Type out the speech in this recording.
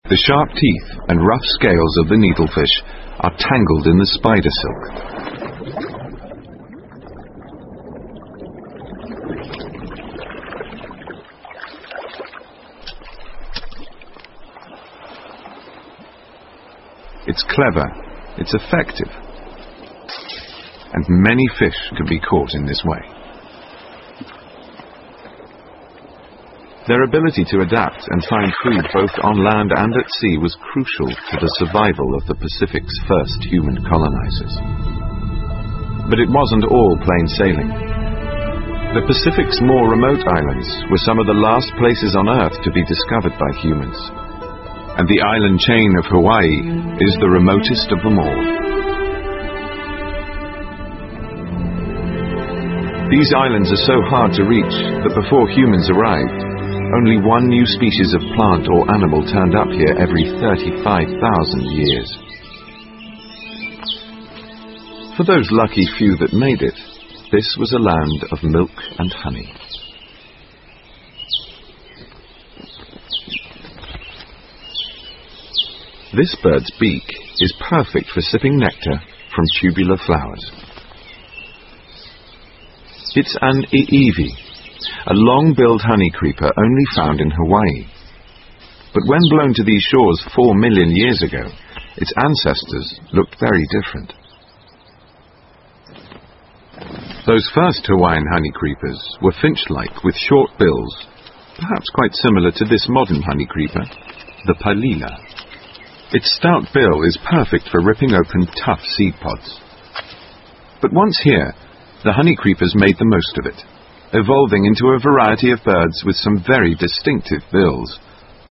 The sharp teeth and rough scales of the needlefish are tangled in the spider silk. It's clever, it's effective, and many fish can be caught in this way. Their ability to adapt and find food both on land and at sea was crucial to the survival of the Pacific's first human colonizers. But it wasn't all plain sailing. The Pacific's more remote islands were some of the last places on Earth to be discovered by humans. And the island chain of Hawaii is the remotest of them all. These islands are so hard to reach that before humans arrived, only one new species of plant or animal turned up here every 35,000 years. For those lucky few that made it, this was a land of milk and honey. This bird's beak is perfect for sipping nectar from tubular flowers. It's an iiwi, a long-billed honey creeper only found in Hawaii. But when blown to these shores 4 million years ago, its ancestors looked very different. Those first Hawaiian honey creepers were finch-like with short bills, perhaps quite similar to this modern honey creeper, the palila. Its stout bill is perfect for ripping open tough seed pods. But once here, the honey creepers made the most of it, evolving into a variety of birds with some very distinctive bills.